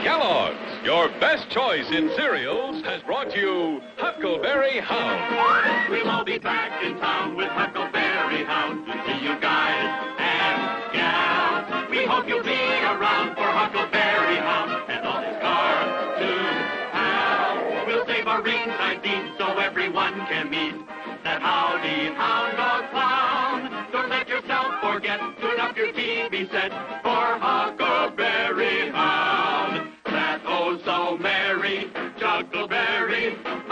Kellogg's, your best choice in cereals, has brought you Huckleberry Hound. We'll all be back in town with Huckleberry Hound to see you guys and gals. We hope you'll be around for Huckleberry Hound and all his cartoon pals. We'll save our ringside seats so everyone can meet that howdy hound dog clown. Don't let yourself forget, tune up your TV set for Huckleberry Hound. That oh so merry Chuckleberry